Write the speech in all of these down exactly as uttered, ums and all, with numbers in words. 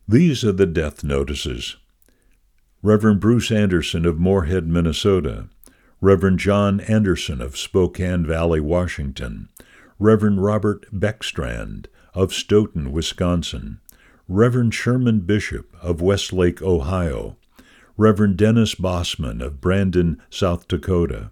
These are the death notices. Reverend Bruce Anderson of Moorhead, Minnesota. Reverend John Anderson of Spokane Valley, Washington. Reverend Robert Beckstrand of Stoughton, Wisconsin. Reverend Sherman Bishop of Westlake, Ohio. Reverend Dennis Bossman of Brandon, South Dakota.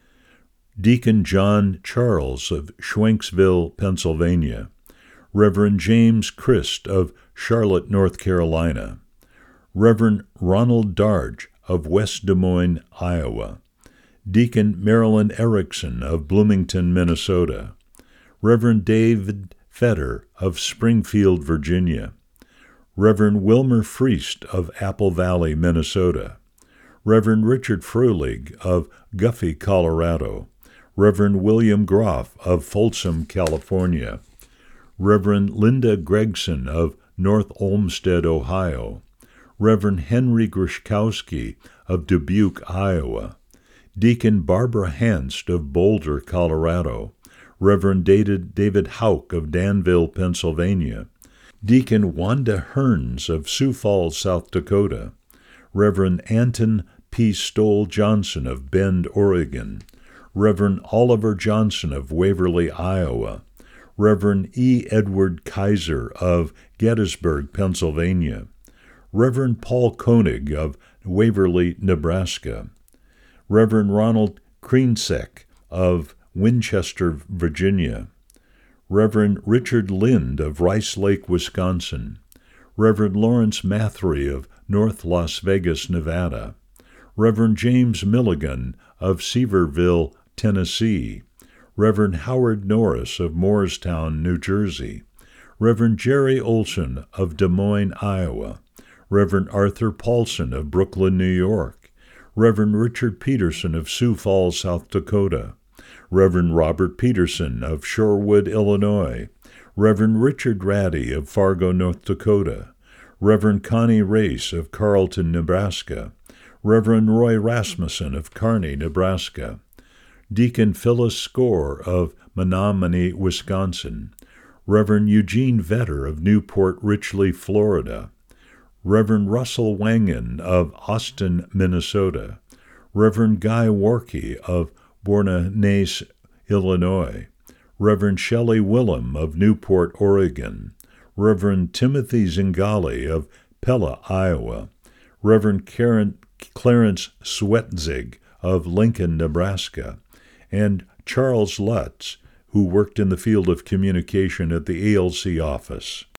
Deacon John Charles of Schwenksville, Pennsylvania. Reverend James Christ of Charlotte, North Carolina. Reverend Ronald Darge of West Des Moines, Iowa. Deacon Marilyn Erickson of Bloomington, Minnesota. Reverend David Fetter of Springfield, Virginia. Reverend Wilmer Friest of Apple Valley, Minnesota. Reverend Richard Fröhlich of Guffey, Colorado. Reverend William Groff of Folsom, California. Reverend Linda Gregson of North Olmsted, Ohio. Reverend Henry Grishkowski of Dubuque, Iowa. Deacon Barbara Hanst of Boulder, Colorado. Reverend David, David Hauk of Danville, Pennsylvania. Deacon Wanda Hearns of Sioux Falls, South Dakota. Reverend Anton P. Stoll Johnson of Bend, Oregon. Reverend Oliver Johnson of Waverly, Iowa. Reverend E. Edward Kaiser of Gettysburg, Pennsylvania. Reverend Paul Koenig of Waverly, Nebraska. Reverend Ronald Kreenseck of Winchester, Virginia. Reverend Richard Lind of Rice Lake, Wisconsin. Reverend Lawrence Mathry of North Las Vegas, Nevada. Reverend James Milligan of Seaverville, Tennessee. Reverend Howard Norris of Morristown, New Jersey. Reverend Jerry Olson of Des Moines, Iowa. Reverend Arthur Paulson of Brooklyn, New York. Reverend Richard Peterson of Sioux Falls, South Dakota. Reverend Robert Peterson of Shorewood, Illinois. Reverend Richard Ratty of Fargo, North Dakota. Reverend Connie Race of Carlton, Nebraska. Reverend Roy Rasmussen of Kearney, Nebraska. Deacon Phyllis Score of Menominee, Wisconsin. Reverend Eugene Vetter of Newport Richley, Florida. Reverend Russell Wangen of Austin, Minnesota. Reverend Guy Warkey of Bourne-Nace, Illinois. Reverend Shelley Willem of Newport, Oregon. Reverend Timothy Zingali of Pella, Iowa. Reverend Karen, Clarence Swetzig of Lincoln, Nebraska. And Charles Lutz, who worked in the field of communication at the A L C office.